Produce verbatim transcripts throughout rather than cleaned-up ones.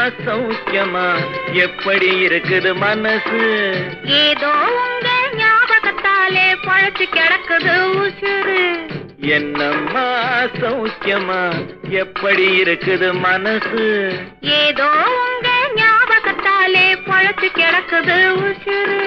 சௌக்கியமா எப்படி இருக்குது மனசு? ஏதோ உங்க ஞாபகத்தாலே பழச்சு கிடக்குது உசுறு. என்னம்மா சௌக்கியமா எப்படி இருக்குது மனசு? ஏதோ உங்க ஞாபகத்தாலே பழச்சு கிடக்குது உசுறு.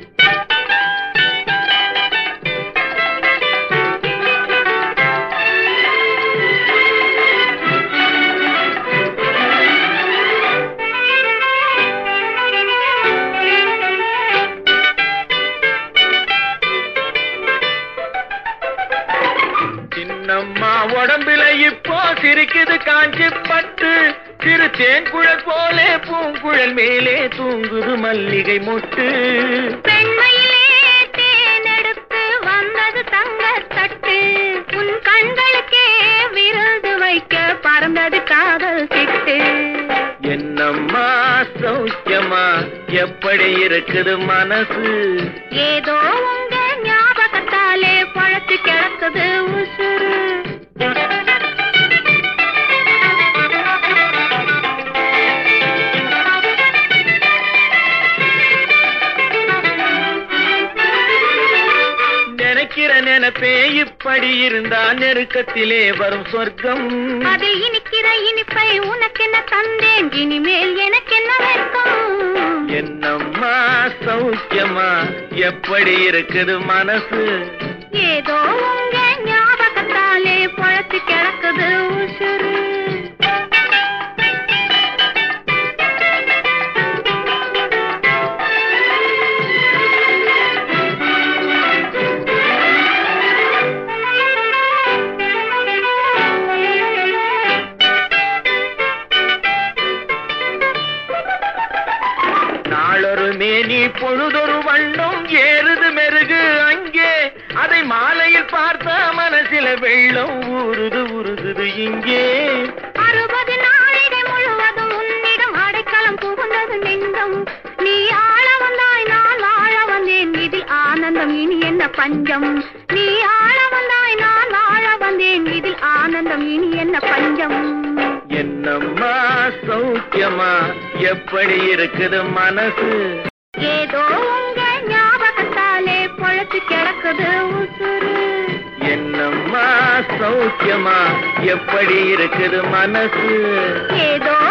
சின்னம்மா உடம்புல இப்போ சிரிக்குது காஞ்சி பட்டு, சிறு தேன்குழல் போலே பூங்குழல் மேலே தூங்குது மல்லிகை மொட்டு. பெண்மையிலே தேனெடுத்து வந்தது தங்க தட்டு, உன் கண்களுக்கே விருது வைக்க பறந்தது காதல் சிட்டு. என்னம்மா சௌக்கியமா எப்படி இருக்குது மனசு? ஏதோ உங்க ஞாபகத்தாலே பழச்சு கிடக்குது உசுறு. நினைக்கிற நினைப்பே இப்படி இருந்தா நெருக்கத்திலே வரும் சொர்க்கம். அதில் இனிக்கிற இனிப்பை உனக்கு என்ன தந்தேன், இனிமேல் எனக்கு என்ன வெட்கம்? என்னம்மா சௌக்கியமா எப்படி இருக்குது மனசு? ஏதோ உங்க ஞாபகத்தாலே பழச்சு கிடக்குது உசுறு. நாளொரு மேனி பொழுதொரு வண்ணம் ஏறுது மெருகு அங்கே, அதை மாலையில் பார்த்த மனசில வெள்ளம் ஊறுது உருகுது இங்கே. அறுபது நாளிடை முழுவதும் உன்னிடம் அடைக்கலம் புகுந்தது நெஞ்சம். நீ ஆள வந்தாய் நான் வாழ வந்தேன், இதில் ஆனந்தம் இனி என்ன பஞ்சம்? நீ ஆள வந்தாய் நான் வாழ வந்தேன், இதில் ஆனந்தம் இனி என்ன பஞ்சம்? என்னம்மா சௌக்கியமா எப்படி இருக்குது மனசு? ஏதோ உங்க ஞாபகத்தாலே பழச்சு கிடக்குது உசுறு. என்னம்மா சௌக்கியமா எப்படி இருக்குது மனசு? ஏதோ